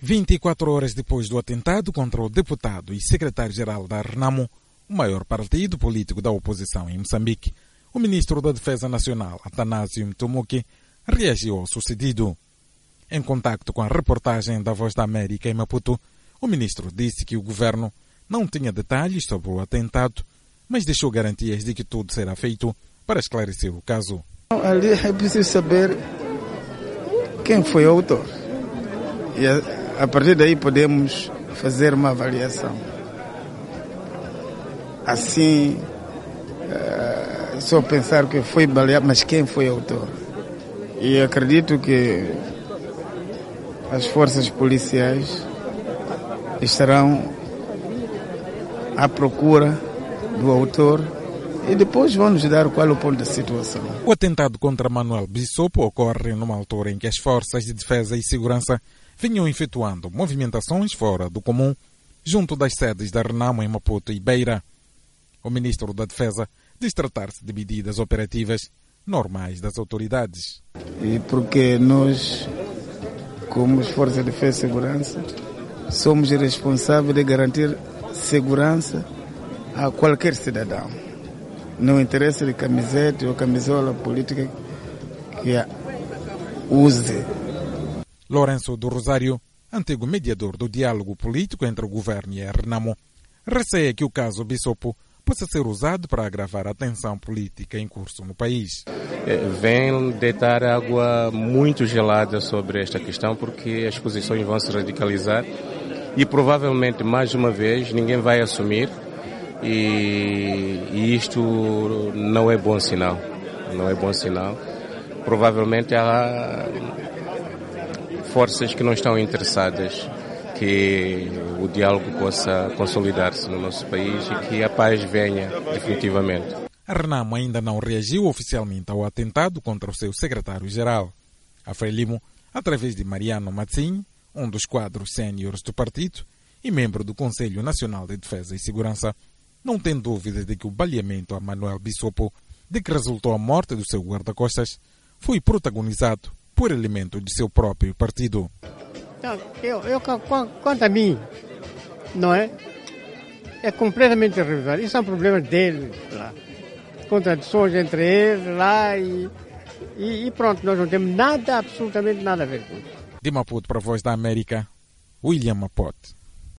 24 horas depois do atentado contra o deputado e secretário-geral da RENAMO, o maior partido político da oposição em Moçambique, o ministro da Defesa Nacional, Athanásio Mtomuke, reagiu ao sucedido. Em contacto com a reportagem da Voz da América em Maputo, o ministro disse que o governo não tinha detalhes sobre o atentado, mas deixou garantias de que tudo será feito para esclarecer o caso. Ali é preciso saber quem foi o autor. E a partir daí podemos fazer uma avaliação. Assim, só pensar que foi baleado, mas quem foi o autor? E acredito que as forças policiais estarão à procura do autor e depois vão nos dar qual é o ponto da situação. O atentado contra Manuel Bissopo ocorre numa altura em que as forças de defesa e segurança vinham efetuando movimentações fora do comum junto das sedes da RENAMO em Maputo e Beira. O ministro da Defesa diz tratar-se de medidas operativas normais das autoridades. E porque nós, como as forças de defesa e segurança, somos responsáveis de garantir segurança a qualquer cidadão. Não interessa de camiseta ou camisola política que a use. Lourenço do Rosário, antigo mediador do diálogo político entre o governo e a RENAMO, receia que o caso Bissopo possa ser usado para agravar a tensão política em curso no país. Vem deitar água muito gelada sobre esta questão, porque as posições vão se radicalizar e provavelmente, mais uma vez, ninguém vai assumir e isto não é bom sinal. Não é bom sinal. Provavelmente há forças que não estão interessadas que o diálogo possa consolidar-se no nosso país e que a paz venha definitivamente. A RENAMO ainda não reagiu oficialmente ao atentado contra o seu secretário-geral. A Frelimo, através de Mariano Matzinho, um dos quadros séniores do partido e membro do Conselho Nacional de Defesa e Segurança, não tem dúvidas de que o baleamento a Manuel Bissopo, de que resultou a morte do seu guarda-costas, foi protagonizado por elementos de seu próprio partido. Quanto a mim, não é? É completamente irregular. Isso é um problema dele lá. Contradições entre eles lá e pronto, nós não temos nada, absolutamente nada a ver com isso. De Maputo para a Voz da América, William Mapote.